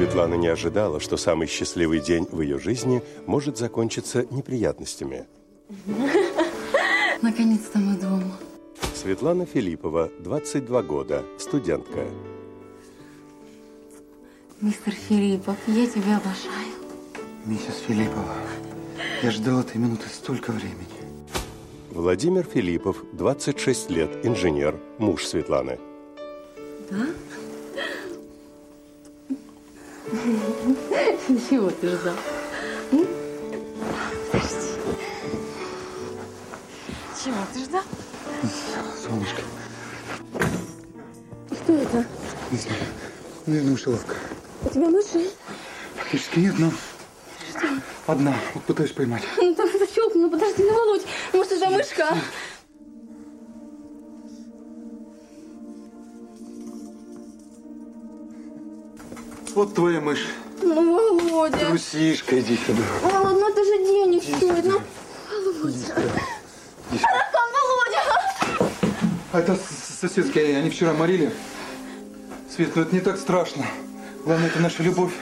Светлана не ожидала, что самый счастливый день в ее жизни может закончиться неприятностями. Наконец-то мы дома. Светлана Филиппова, 22 года, студентка. Мистер Филиппов, я тебя обожаю. Миссис Филиппова, я ждал этой минуты столько времени. Владимир Филиппов, 26 лет, инженер, муж Светланы. Да? Чего ты ждал? Подожди. Чего ты ждал? Солнышко. Что это? Не знаю. Наверное, мышеловка. У тебя мыши? Фактически нет, но... Что? Одна. Вот пытаюсь поймать. Ну так зачем? Ну подожди, ну Володь. Может, это мышка? Вот твоя мышь. Ну, Володя. Трусишка, иди сюда. Володь, ну это же денег стоит. Ну, Володя. Таракан, Володя. А это соседские, они вчера морили. Свет, ну это не так страшно. Главное, это наша любовь.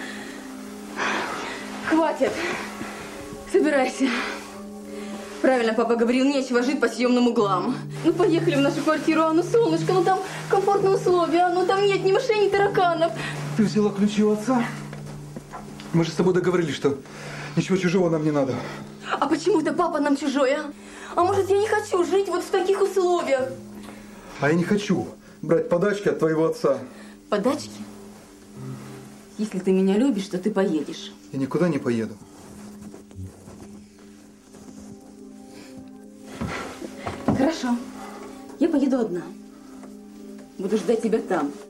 Хватит. Собирайся. Правильно папа говорил, нечего жить по съемным углам. Ну, поехали в нашу квартиру, а ну, солнышко, ну там комфортные условия, ну там нет ни мышей, ни тараканов. Ты взяла ключи у отца? Мы же с тобой договорились, что ничего чужого нам не надо. А почему это папа нам чужой, а? А может, я не хочу жить вот в таких условиях? А я не хочу брать подачки от твоего отца. Подачки? Если ты меня любишь, то ты поедешь. Я никуда не поеду. Хорошо. Я поеду одна. Буду ждать тебя там.